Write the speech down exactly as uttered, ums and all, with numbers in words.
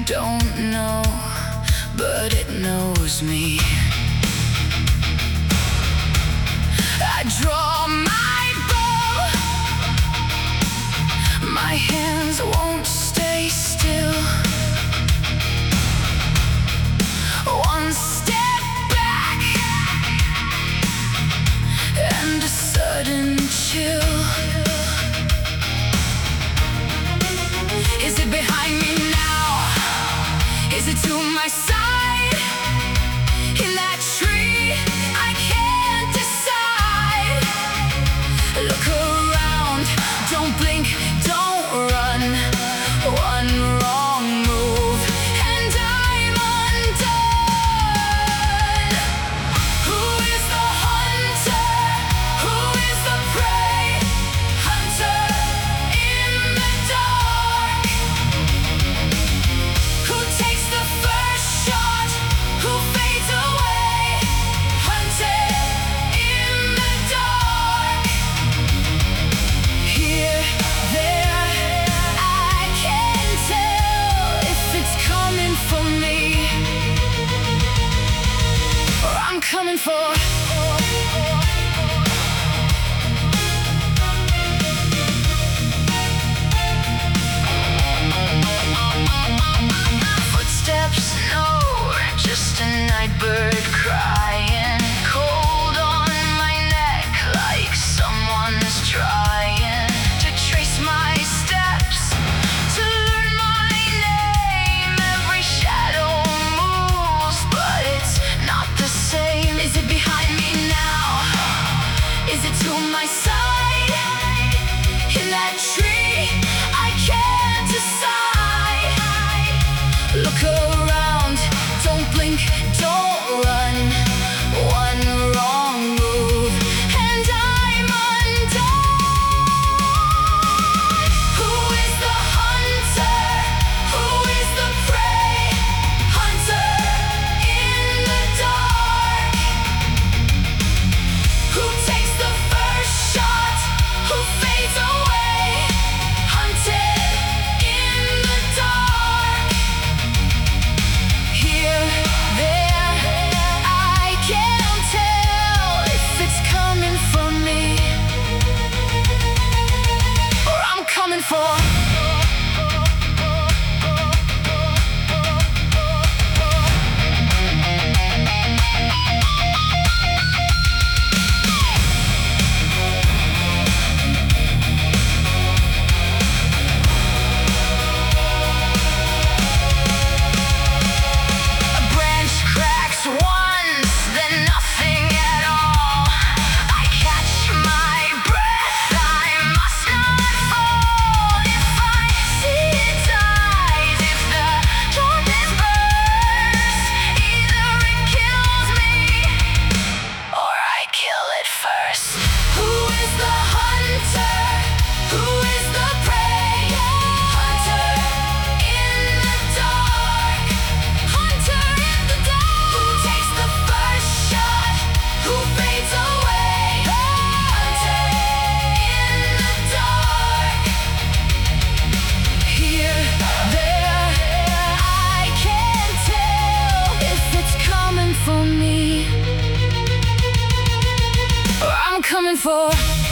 don't know, but it knows me. I draw my bow, my hands won't stay still. One step back, and a sudden chill. Is it behind me now? Is it to my side? In that tree, I can't decide. Look around, don't blink, don't run. One wrong move and I'm undone. Who is the hunter? Who is the prey? Hunter in the dark. Who takes the first shot? Who fades away? Hunted in the dark. Here, there, I can tell if it's coming for me, or I'm coming for. Footsteps, no, just a night bird crying. Cold on my neck, like someone's trying to trace my steps, to learn my name. Every shadow moves, but it's not the same. Is it behind me now? Is it to my side? In that tree, I can't decide. Look around, don't blink, don't run. One wrong move and I'm undone. Who is the hunter? Who is the prey? Hunter in the dark. Who takes the first shot? Who fades away? Hunted in the dark. Here, there, I can't tell if it's coming for me, or I'm coming for. A branch cracks once, then nothing at all. I catch my breath, I must not fall. If I see its eyes, if the darkness burns, either it kills me, or I kill it first. Who is the hunter? Who is the prey? Hunter in the dark. Hunter in the dark. Who takes the first shot? Who fades away? Hunter in the dark. Here, there, I can't tell if it's coming for me, or I'm coming for.